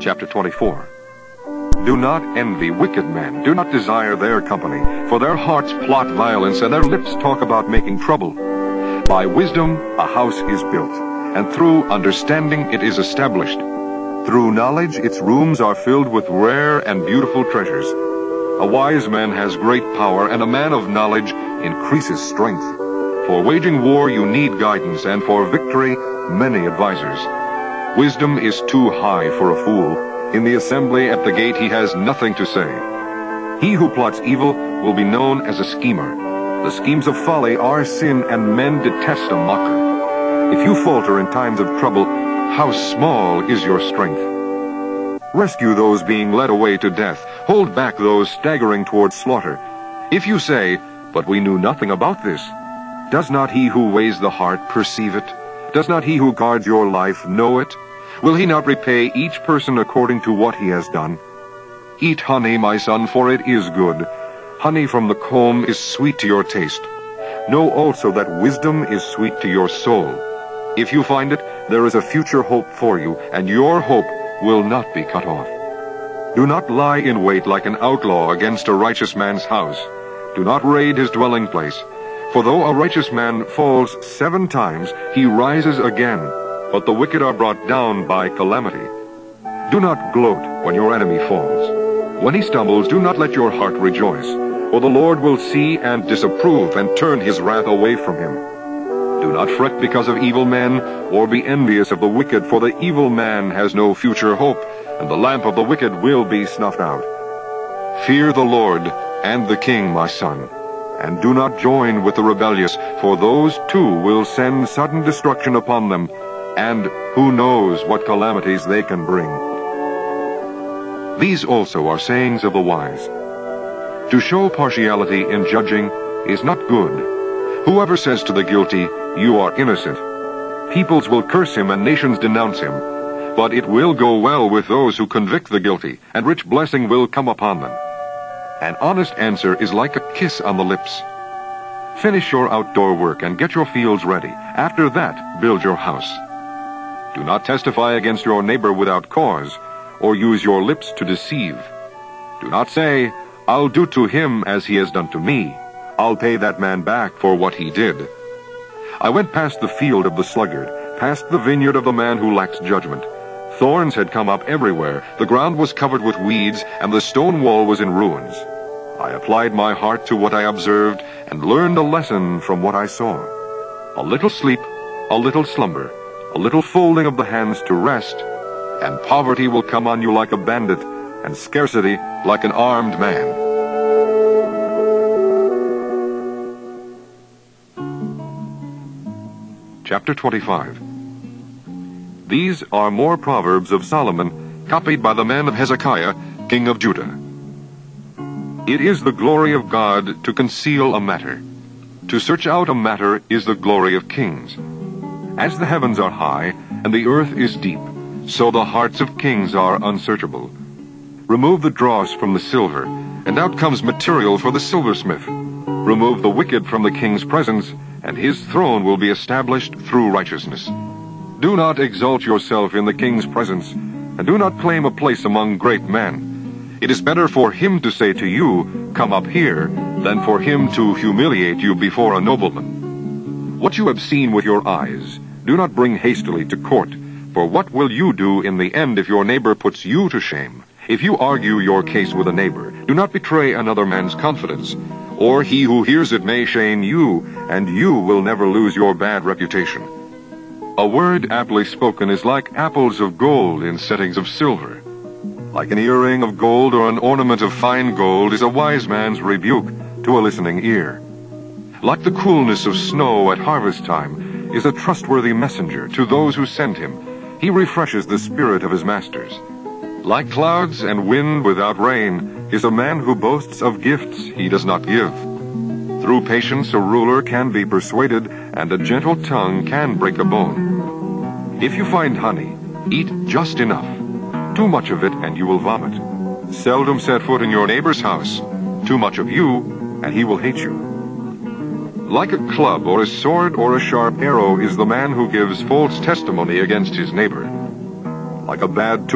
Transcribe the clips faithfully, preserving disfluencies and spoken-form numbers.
Chapter twenty-four. Do not envy wicked men. Do not desire their company, for their hearts plot violence, and their lips talk about making trouble. By wisdom a house is built, and through understanding it is established. Through knowledge its rooms are filled with rare and beautiful treasures. A wise man has great power, and a man of knowledge increases strength. For waging war you need guidance, and for victory many advisers. Wisdom is too high for a fool. In the assembly at the gate he has nothing to say. He who plots evil will be known as a schemer. The schemes of folly are sin, and men detest a mocker. If you falter in times of trouble, how small is your strength? Rescue those being led away to death. Hold back those staggering towards slaughter. If you say, "But we knew nothing about this," does not he who weighs the heart perceive it? Does not he who guards your life know it? Will he not repay each person according to what he has done? Eat honey, my son, for it is good. Honey from the comb is sweet to your taste. Know also that wisdom is sweet to your soul. If you find it, there is a future hope for you, and your hope will not be cut off. Do not lie in wait like an outlaw against a righteous man's house. Do not raid his dwelling place. For though a righteous man falls seven times, he rises again, but the wicked are brought down by calamity. Do not gloat when your enemy falls. When he stumbles, do not let your heart rejoice, for the Lord will see and disapprove and turn his wrath away from him. Do not fret because of evil men, or be envious of the wicked, for the evil man has no future hope, and the lamp of the wicked will be snuffed out. Fear the Lord and the king, my son, and do not join with the rebellious, for those too will send sudden destruction upon them, and who knows what calamities they can bring. These also are sayings of the wise. To show partiality in judging is not good. Whoever says to the guilty, "You are innocent," peoples will curse him and nations denounce him. But it will go well with those who convict the guilty, and rich blessing will come upon them. An honest answer is like a kiss on the lips. Finish your outdoor work and get your fields ready. After that, build your house. Do not testify against your neighbor without cause, or use your lips to deceive. Do not say, "I'll do to him as he has done to me. I'll pay that man back for what he did." I went past the field of the sluggard, past the vineyard of the man who lacks judgment. Thorns had come up everywhere, the ground was covered with weeds, and the stone wall was in ruins. I applied my heart to what I observed, and learned a lesson from what I saw. A little sleep, a little slumber, a little folding of the hands to rest, and poverty will come on you like a bandit, and scarcity like an armed man. Chapter twenty-five. These are more proverbs of Solomon, copied by the men of Hezekiah, king of Judah. It is the glory of God to conceal a matter. To search out a matter is the glory of kings. As the heavens are high, and the earth is deep, so the hearts of kings are unsearchable. Remove the dross from the silver, and out comes material for the silversmith. Remove the wicked from the king's presence, and his throne will be established through righteousness. Do not exalt yourself in the king's presence, and do not claim a place among great men. It is better for him to say to you, "Come up here," than for him to humiliate you before a nobleman. What you have seen with your eyes, do not bring hastily to court, for what will you do in the end if your neighbor puts you to shame? If you argue your case with a neighbor, do not betray another man's confidence, or he who hears it may shame you, and you will never lose your bad reputation. A word aptly spoken is like apples of gold in settings of silver. Like an earring of gold or an ornament of fine gold is a wise man's rebuke to a listening ear. Like the coolness of snow at harvest time is a trustworthy messenger to those who send him. He refreshes the spirit of his masters. Like clouds and wind without rain is a man who boasts of gifts he does not give. Through patience a ruler can be persuaded, and a gentle tongue can break a bone. If you find honey, eat just enough. Too much of it and you will vomit. Seldom set foot in your neighbor's house. Too much of you and he will hate you. Like a club or a sword or a sharp arrow is the man who gives false testimony against his neighbor. Like a bad tooth,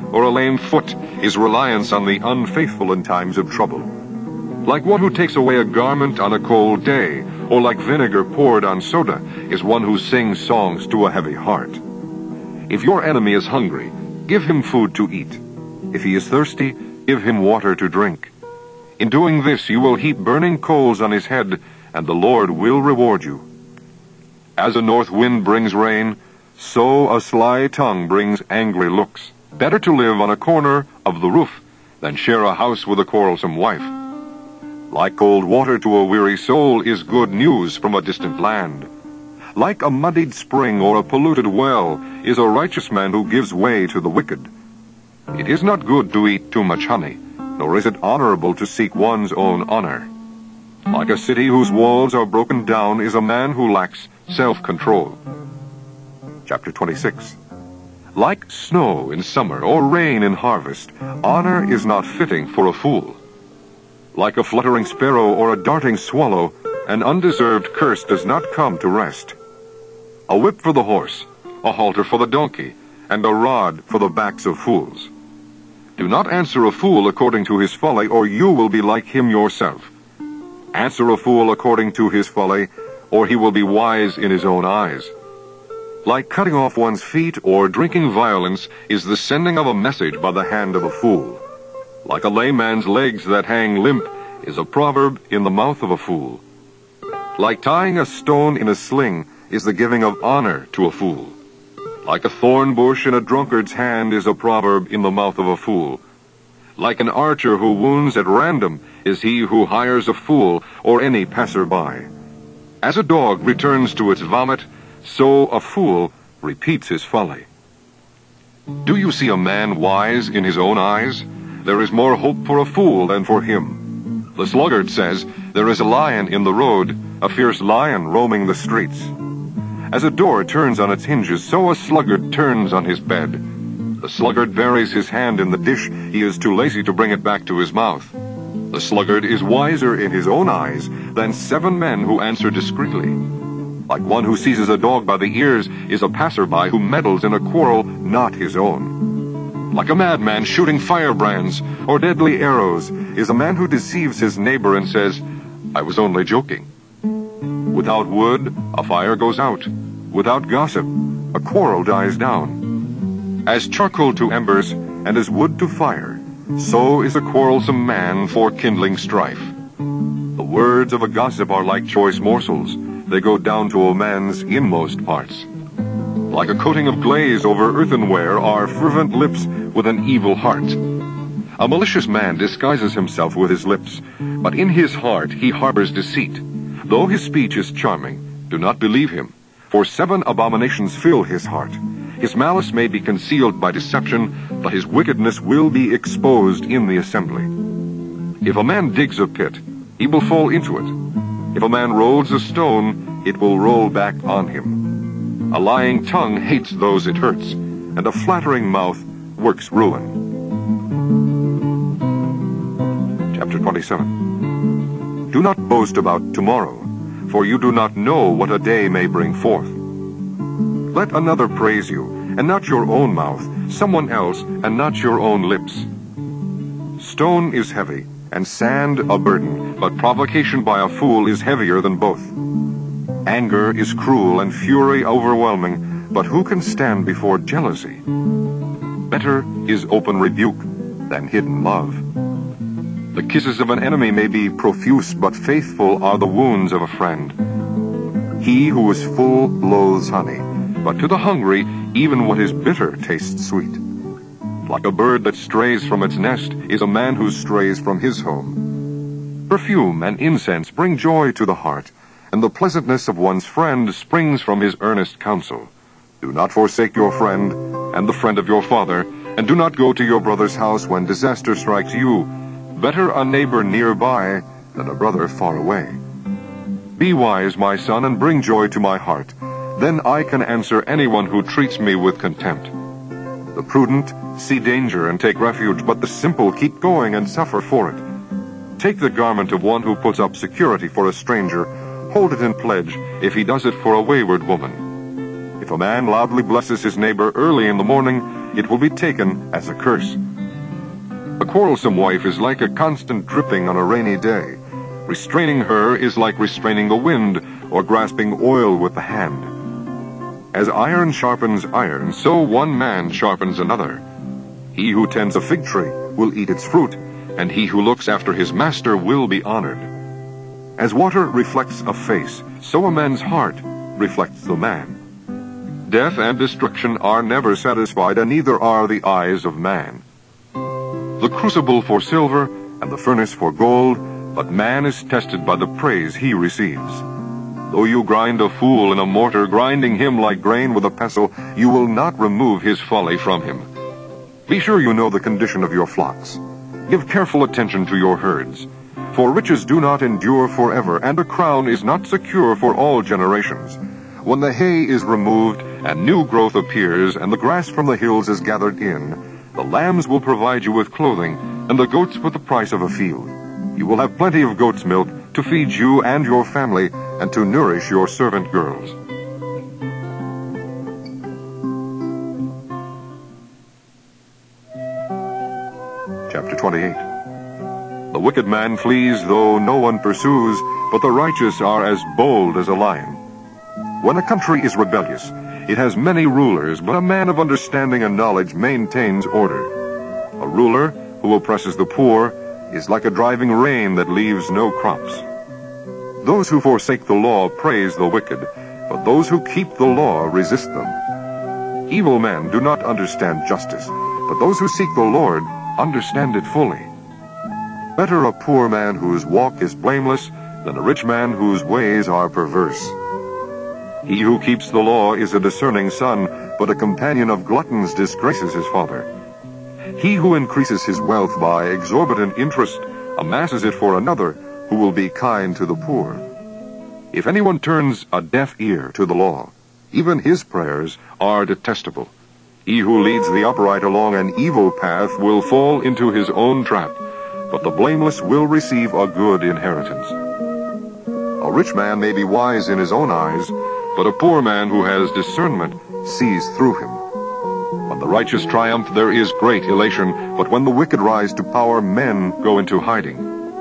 or a lame foot is reliance on the unfaithful in times of trouble. Like one who takes away a garment on a cold day, or like vinegar poured on soda, is one who sings songs to a heavy heart. If your enemy is hungry, give him food to eat. If he is thirsty, give him water to drink. In doing this you will heap burning coals on his head, and the Lord will reward you. As a north wind brings rain, so a sly tongue brings angry looks. Better to live on a corner of the roof than share a house with a quarrelsome wife. Like cold water to a weary soul is good news from a distant land. Like a muddied spring or a polluted well is a righteous man who gives way to the wicked. It is not good to eat too much honey, nor is it honorable to seek one's own honor. Like a city whose walls are broken down is a man who lacks self-control. Chapter twenty-six. Like snow in summer or rain in harvest, honor is not fitting for a fool. Like a fluttering sparrow or a darting swallow, an undeserved curse does not come to rest. A whip for the horse, a halter for the donkey, and a rod for the backs of fools. Do not answer a fool according to his folly, or you will be like him yourself. Answer a fool according to his folly, or he will be wise in his own eyes. Like cutting off one's feet or drinking violence is the sending of a message by the hand of a fool. Like a layman's legs that hang limp is a proverb in the mouth of a fool. Like tying a stone in a sling is the giving of honor to a fool. Like a thorn bush in a drunkard's hand is a proverb in the mouth of a fool. Like an archer who wounds at random is he who hires a fool or any passer-by. As a dog returns to its vomit, so a fool repeats his folly. Do you see a man wise in his own eyes? There is more hope for a fool than for him. The sluggard says, there is a lion in the road, a fierce lion roaming the streets. As a door turns on its hinges, so a sluggard turns on his bed. The sluggard buries his hand in the dish, he is too lazy to bring it back to his mouth. The sluggard is wiser in his own eyes than seven men who answer discreetly. Like one who seizes a dog by the ears is a passerby who meddles in a quarrel not his own. Like a madman shooting firebrands or deadly arrows is a man who deceives his neighbor and says, I was only joking. Without wood, a fire goes out. Without gossip, a quarrel dies down. As charcoal to embers and as wood to fire, so is a quarrelsome man for kindling strife. The words of a gossip are like choice morsels. They go down to a man's inmost parts. Like a coating of glaze over earthenware are fervent lips with an evil heart. A malicious man disguises himself with his lips, but in his heart he harbors deceit. Though his speech is charming, do not believe him, for seven abominations fill his heart. His malice may be concealed by deception, but his wickedness will be exposed in the assembly. If a man digs a pit, he will fall into it. If a man rolls a stone, it will roll back on him. A lying tongue hates those it hurts, and a flattering mouth works ruin. Chapter twenty-seven. Do not boast about tomorrow, for you do not know what a day may bring forth. Let another praise you, and not your own mouth, someone else, and not your own lips. Stone is heavy, and sand a burden, but provocation by a fool is heavier than both. Anger is cruel and fury overwhelming, but who can stand before jealousy? Better is open rebuke than hidden love. The kisses of an enemy may be profuse, but faithful are the wounds of a friend. He who is full loathes honey, but to the hungry even what is bitter tastes sweet. Like a bird that strays from its nest is a man who strays from his home. Perfume and incense bring joy to the heart, and the pleasantness of one's friend springs from his earnest counsel. Do not forsake your friend and the friend of your father, and do not go to your brother's house when disaster strikes you. Better a neighbor nearby than a brother far away. Be wise, my son, and bring joy to my heart. Then I can answer anyone who treats me with contempt. The prudent see danger and take refuge, but the simple keep going and suffer for it. Take the garment of one who puts up security for a stranger. Hold it in pledge if he does it for a wayward woman. If a man loudly blesses his neighbor early in the morning, it will be taken as a curse. A quarrelsome wife is like a constant dripping on a rainy day. Restraining her is like restraining the wind or grasping oil with the hand. As iron sharpens iron, so one man sharpens another. He who tends a fig tree will eat its fruit, and he who looks after his master will be honored. As water reflects a face, so a man's heart reflects the man. Death and destruction are never satisfied, and neither are the eyes of man. The crucible for silver and the furnace for gold, but man is tested by the praise he receives. Though you grind a fool in a mortar, grinding him like grain with a pestle, you will not remove his folly from him. Be sure you know the condition of your flocks. Give careful attention to your herds. For riches do not endure forever, and a crown is not secure for all generations. When the hay is removed, and new growth appears, and the grass from the hills is gathered in, the lambs will provide you with clothing, and the goats with the price of a field. You will have plenty of goat's milk to feed you and your family, and to nourish your servant girls. Chapter twenty-eight. The wicked man flees though no one pursues, but the righteous are as bold as a lion. When a country is rebellious, it has many rulers, but a man of understanding and knowledge maintains order. A ruler who oppresses the poor is like a driving rain that leaves no crops. Those who forsake the law praise the wicked, but those who keep the law resist them. Evil men do not understand justice, but those who seek the Lord understand it fully. Better a poor man whose walk is blameless than a rich man whose ways are perverse. He who keeps the law is a discerning son, but a companion of gluttons disgraces his father. He who increases his wealth by exorbitant interest amasses it for another who will be kind to the poor. If anyone turns a deaf ear to the law, even his prayers are detestable. He who leads the upright along an evil path will fall into his own trap, but the blameless will receive a good inheritance. A rich man may be wise in his own eyes, but a poor man who has discernment sees through him. When the righteous triumph, there is great elation, but when the wicked rise to power, men go into hiding.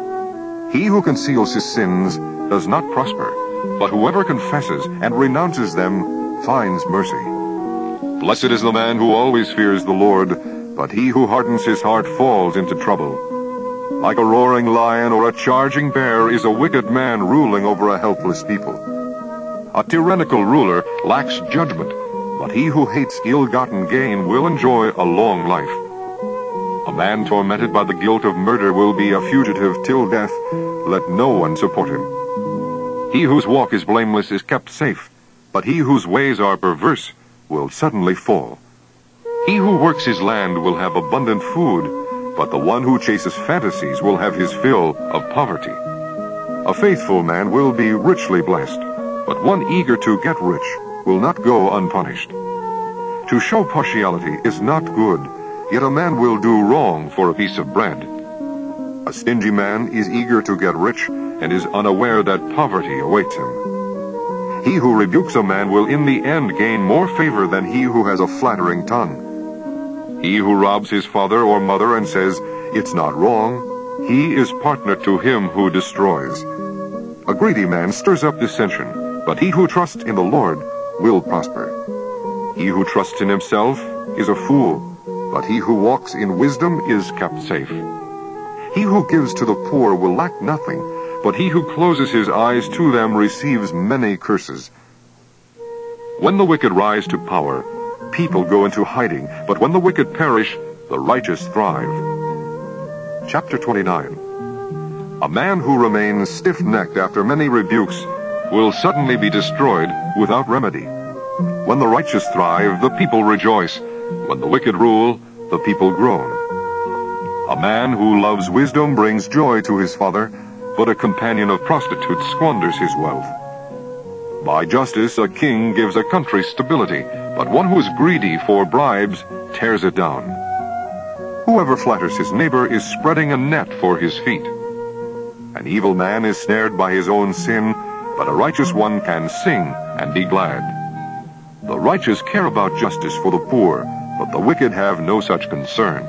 He who conceals his sins does not prosper, but whoever confesses and renounces them finds mercy. Blessed is the man who always fears the Lord, but he who hardens his heart falls into trouble. Like a roaring lion or a charging bear is a wicked man ruling over a helpless people. A tyrannical ruler lacks judgment, but he who hates ill-gotten gain will enjoy a long life. A man tormented by the guilt of murder will be a fugitive till death. Let no one support him. He whose walk is blameless is kept safe, but he whose ways are perverse will suddenly fall. He who works his land will have abundant food, but the one who chases fantasies will have his fill of poverty. A faithful man will be richly blessed, but one eager to get rich will not go unpunished. To show partiality is not good, yet a man will do wrong for a piece of bread. A stingy man is eager to get rich and is unaware that poverty awaits him. He who rebukes a man will in the end gain more favor than he who has a flattering tongue. He who robs his father or mother and says, "It's not wrong," he is partner to him who destroys. A greedy man stirs up dissension, but he who trusts in the Lord will prosper. He who trusts in himself is a fool, but he who walks in wisdom is kept safe. He who gives to the poor will lack nothing, but he who closes his eyes to them receives many curses. When the wicked rise to power, people go into hiding, but when the wicked perish, the righteous thrive. Chapter twenty-nine. A man who remains stiff-necked after many rebukes will suddenly be destroyed without remedy. When the righteous thrive, the people rejoice. When the wicked rule, the people groan. A man who loves wisdom brings joy to his father, but a companion of prostitutes squanders his wealth. By justice, a king gives a country stability, but one who is greedy for bribes tears it down. Whoever flatters his neighbor is spreading a net for his feet. An evil man is snared by his own sin, but a righteous one can sing and be glad. The righteous care about justice for the poor, but the wicked have no such concern.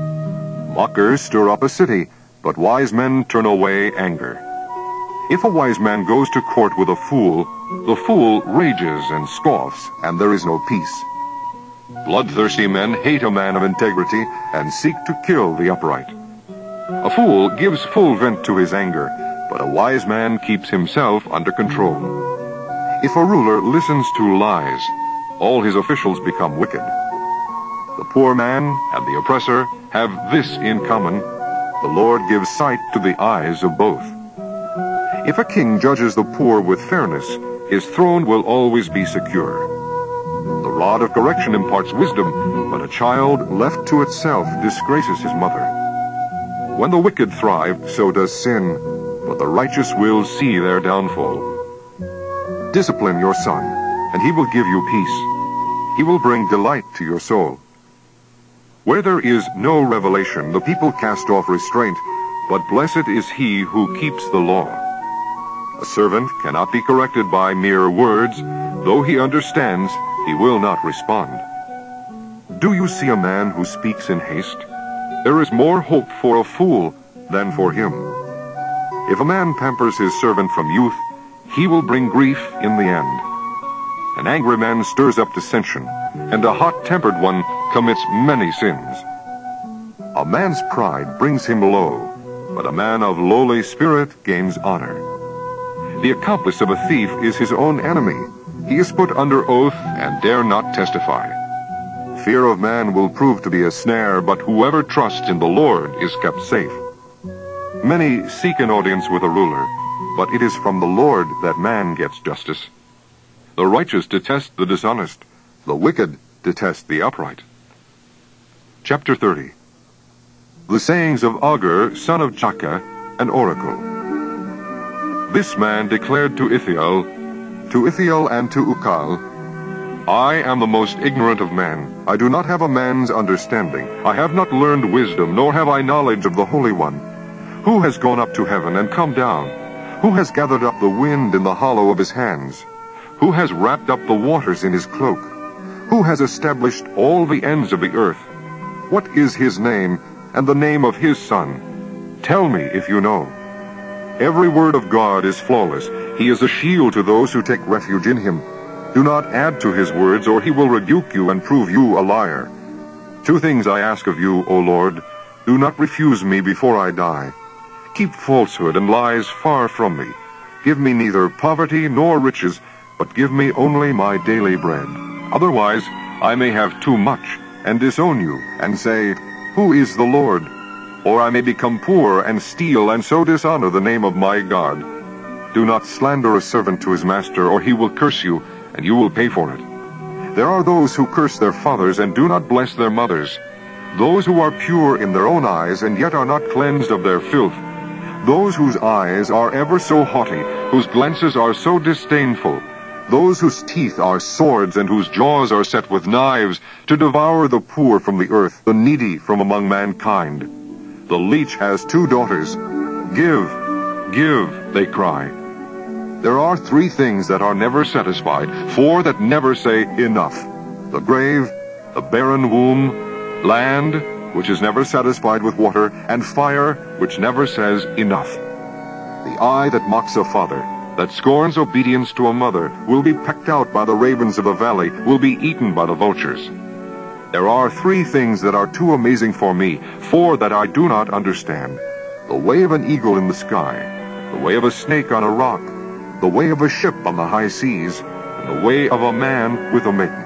Mockers stir up a city, but wise men turn away anger. If a wise man goes to court with a fool, the fool rages and scoffs, and there is no peace. Bloodthirsty men hate a man of integrity and seek to kill the upright. A fool gives full vent to his anger, but a wise man keeps himself under control. If a ruler listens to lies, all his officials become wicked. The poor man and the oppressor have this in common: the Lord gives sight to the eyes of both. If a king judges the poor with fairness, his throne will always be secure. The rod of correction imparts wisdom, but a child left to itself disgraces his mother. When the wicked thrive, so does sin, but the righteous will see their downfall. Discipline your son, and he will give you peace. He will bring delight to your soul. Where there is no revelation, the people cast off restraint, but blessed is he who keeps the law. A servant cannot be corrected by mere words. Though he understands, he will not respond. Do you see a man who speaks in haste? There is more hope for a fool than for him. If a man pampers his servant from youth, he will bring grief in the end. An angry man stirs up dissension, and a hot-tempered one commits many sins. A man's pride brings him low, but a man of lowly spirit gains honor. The accomplice of a thief is his own enemy. He is put under oath and dare not testify. Fear of man will prove to be a snare, but whoever trusts in the Lord is kept safe. Many seek an audience with a ruler, but it is from the Lord that man gets justice. The righteous detest the dishonest. The wicked detest the upright. Chapter thirty. The sayings of Agur, son of Jakeh, an oracle. This man declared to Ithiel, to Ithiel and to Ukal, I am the most ignorant of men. I do not have a man's understanding. I have not learned wisdom, nor have I knowledge of the Holy One. Who has gone up to heaven and come down? Who has gathered up the wind in the hollow of his hands? Who has wrapped up the waters in his cloak? Who has established all the ends of the earth? What is his name, and the name of his son? Tell me if you know. Every word of God is flawless. He is a shield to those who take refuge in him. Do not add to his words, or he will rebuke you and prove you a liar. Two things I ask of you, O Lord. Do not refuse me before I die. Keep falsehood and lies far from me. Give me neither poverty nor riches, but give me only my daily bread. Otherwise, I may have too much and disown you, and say, Who is the Lord? Or I may become poor and steal, and so dishonor the name of my God. Do not slander a servant to his master, or he will curse you, and you will pay for it. There are those who curse their fathers and do not bless their mothers, those who are pure in their own eyes and yet are not cleansed of their filth, those whose eyes are ever so haughty, whose glances are so disdainful, those whose teeth are swords and whose jaws are set with knives, to devour the poor from the earth, the needy from among mankind. The leech has two daughters. Give, give, they cry. There are three things that are never satisfied, four that never say enough: the grave, the barren womb, land, which is never satisfied with water, and fire, which never says enough. The eye that mocks a father, that scorns obedience to a mother, will be pecked out by the ravens of the valley, will be eaten by the vultures. There are three things that are too amazing for me, four that I do not understand: the way of an eagle in the sky, the way of a snake on a rock, the way of a ship on the high seas, and the way of a man with a maiden.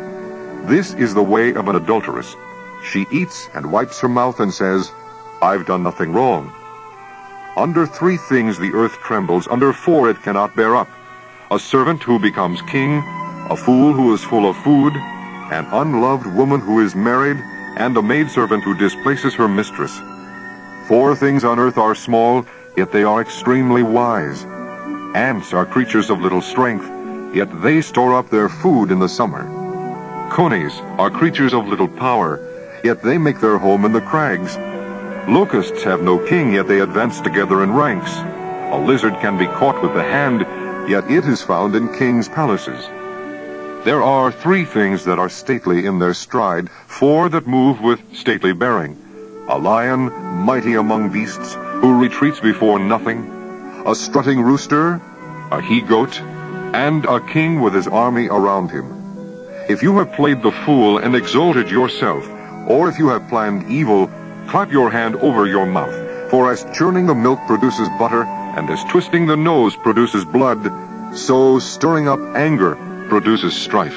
This is the way of an adulteress. She eats and wipes her mouth and says, I've done nothing wrong. Under three things the earth trembles, under four it cannot bear up: a servant who becomes king, a fool who is full of food, an unloved woman who is married, and a maidservant who displaces her mistress. Four things on earth are small, yet they are extremely wise. Ants are creatures of little strength, yet they store up their food in the summer. Conies are creatures of little power, yet they make their home in the crags. Locusts have no king, yet they advance together in ranks. A lizard can be caught with the hand, yet it is found in kings' palaces. There are three things that are stately in their stride, four that move with stately bearing. A lion, mighty among beasts, who retreats before nothing, a strutting rooster, a he-goat, and a king with his army around him. If you have played the fool and exalted yourself, or if you have planned evil, clap your hand over your mouth. For as churning the milk produces butter, and as twisting the nose produces blood, so stirring up anger produces strife.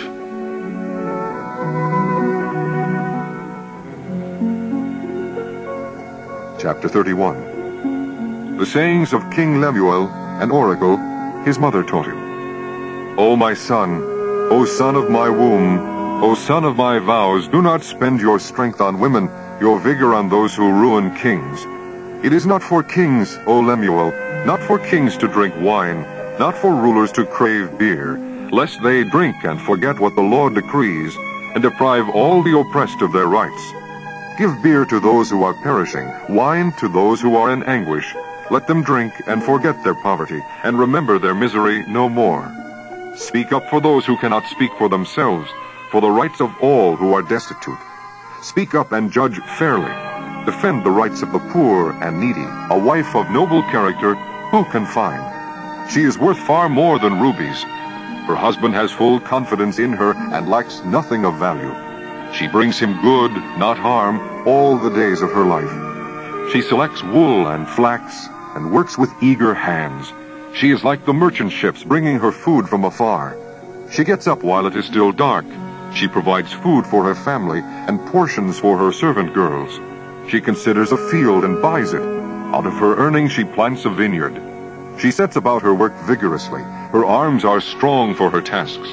Chapter thirty-one. The sayings of King Lemuel, an oracle, his mother taught him. O my son, O son of my womb, O son of my vows, do not spend your strength on women, your vigor on those who ruin kings. It is not for kings, O Lemuel, not for kings to drink wine, not for rulers to crave beer, lest they drink and forget what the Lord decrees, and deprive all the oppressed of their rights. Give beer to those who are perishing, wine to those who are in anguish. Let them drink and forget their poverty, and remember their misery no more. Speak up for those who cannot speak for themselves, for the rights of all who are destitute. Speak up and judge fairly. Defend the rights of the poor and needy. A wife of noble character, who can find? She is worth far more than rubies. Her husband has full confidence in her and lacks nothing of value. She brings him good, not harm, all the days of her life. She selects wool and flax and works with eager hands. She is like the merchant ships bringing her food from afar. She gets up while it is still dark. She provides food for her family and portions for her servant girls. She considers a field and buys it. Out of her earnings she plants a vineyard. She sets about her work vigorously. Her arms are strong for her tasks.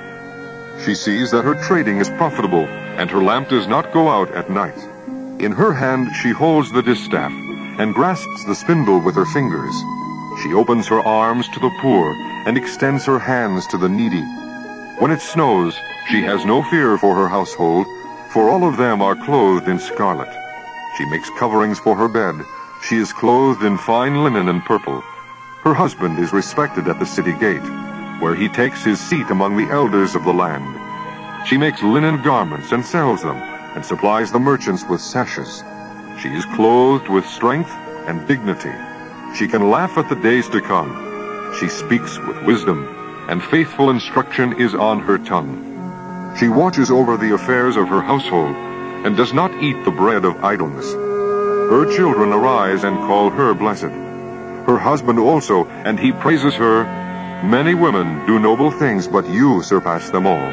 She sees that her trading is profitable, and her lamp does not go out at night. In her hand she holds the distaff, and grasps the spindle with her fingers. She opens her arms to the poor, and extends her hands to the needy. When it snows, she has no fear for her household, for all of them are clothed in scarlet. She makes coverings for her bed. She is clothed in fine linen and purple. Her husband is respected at the city gate, where he takes his seat among the elders of the land. She makes linen garments and sells them, and supplies the merchants with sashes. She is clothed with strength and dignity. She can laugh at the days to come. She speaks with wisdom, and faithful instruction is on her tongue. She watches over the affairs of her household, and does not eat the bread of idleness. Her children arise and call her blessed. Her husband also, and he praises her. Many women do noble things, but you surpass them all.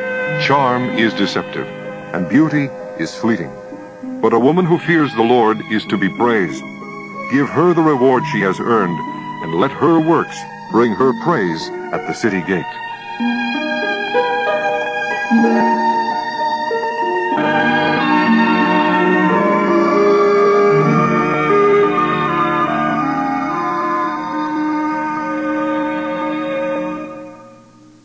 Charm is deceptive, and beauty is fleeting. But a woman who fears the Lord is to be praised. Give her the reward she has earned, and let her works bring her praise at the city gate.